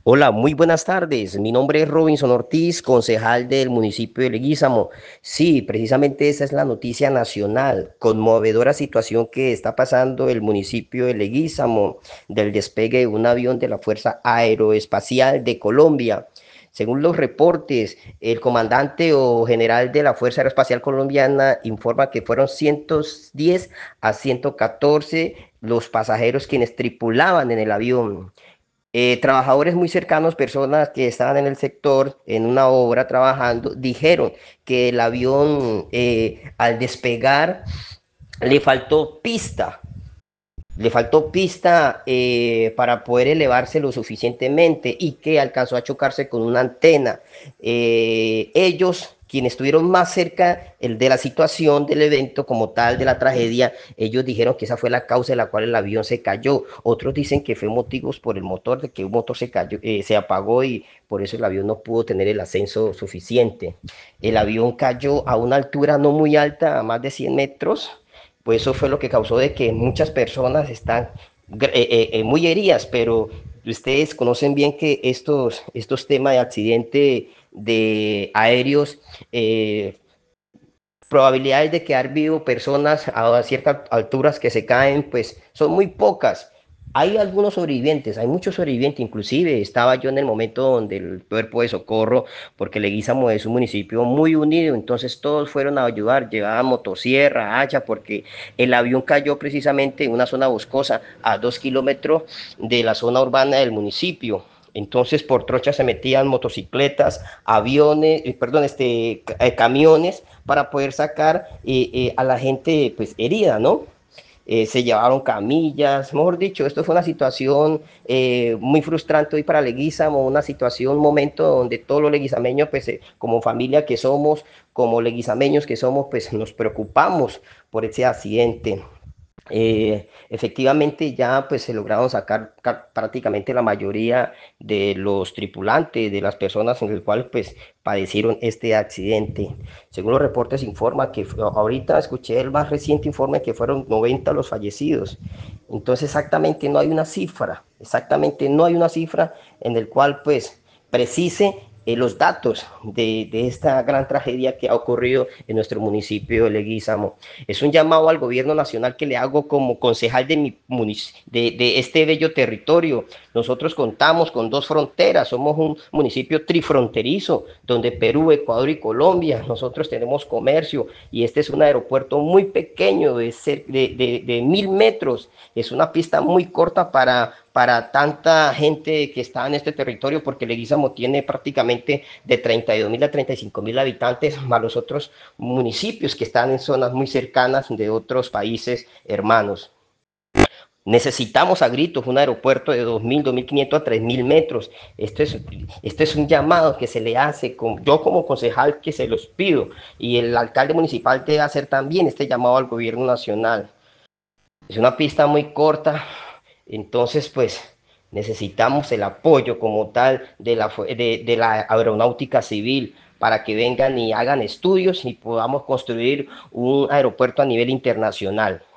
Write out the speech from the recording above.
Hola, muy buenas tardes. Mi nombre es Robinson Ortiz, concejal del municipio de Leguízamo. Sí, precisamente esa es la noticia nacional, conmovedora situación que está pasando el municipio de Leguízamo del despegue de un avión de la Fuerza Aeroespacial de Colombia. Según los reportes, el comandante o general de la Fuerza Aeroespacial Colombiana informa que fueron 110 a 114 los pasajeros quienes tripulaban en el avión. Trabajadores muy cercanos, personas que estaban en el sector, en una obra trabajando, dijeron que el avión al despegar le faltó pista, para poder elevarse lo suficientemente y que alcanzó a chocarse con una antena. Ellos, quienes estuvieron más cerca de la situación del evento como tal, de la tragedia, ellos dijeron que esa fue la causa de la cual el avión se cayó. Otros dicen que fue motivos por el motor, de que un motor se cayó, se apagó y por eso el avión no pudo tener el ascenso suficiente. El avión cayó a una altura no muy alta, a más de 100 metros, pues eso fue lo que causó de que muchas personas están muy heridas, pero ustedes conocen bien que estos temas de accidente de aéreos, eh, probabilidades de quedar vivo personas a ciertas alturas que se caen, pues son muy pocas. Hay algunos sobrevivientes, hay muchos sobrevivientes, inclusive estaba yo en el momento donde el cuerpo de socorro, porque Leguízamo es un municipio muy unido, entonces todos fueron a ayudar, llevaban motosierra, hacha, porque el avión cayó precisamente en una zona boscosa a 2 kilómetros de la zona urbana del municipio. Entonces por trochas se metían motocicletas, aviones, perdón, camiones para poder sacar a la gente pues herida, ¿no? Se llevaron camillas, mejor dicho, esto fue una situación muy frustrante hoy para Leguízamo, una situación, un momento donde todos los leguizameños, pues como familia que somos, como leguizameños que somos, pues nos preocupamos por ese accidente. Efectivamente ya pues se lograron sacar prácticamente la mayoría de los tripulantes, de las personas en las cuales pues padecieron este accidente. Según los reportes informa que ahorita escuché el más reciente informe que fueron 90 los fallecidos. Entonces exactamente no hay una cifra en el cual pues precise los datos de esta gran tragedia que ha ocurrido en nuestro municipio de Leguízamo. Es un llamado al gobierno nacional que le hago como concejal de este bello territorio. Nosotros contamos con dos fronteras, somos un municipio trifronterizo, donde Perú, Ecuador y Colombia, nosotros tenemos comercio y este es un aeropuerto muy pequeño, de 1000 metros, es una pista muy corta para tanta gente que está en este territorio, porque Leguízamo tiene prácticamente de 32.000 a 35.000 habitantes, más los otros municipios que están en zonas muy cercanas de otros países hermanos. Necesitamos a gritos un aeropuerto de 2.500 a 3.000 metros. Esto es un llamado que se le hace, yo como concejal que se los pido, y el alcalde municipal debe hacer también este llamado al gobierno nacional. Es una pista muy corta, entonces pues necesitamos el apoyo como tal de la aeronáutica civil para que vengan y hagan estudios y podamos construir un aeropuerto a nivel internacional.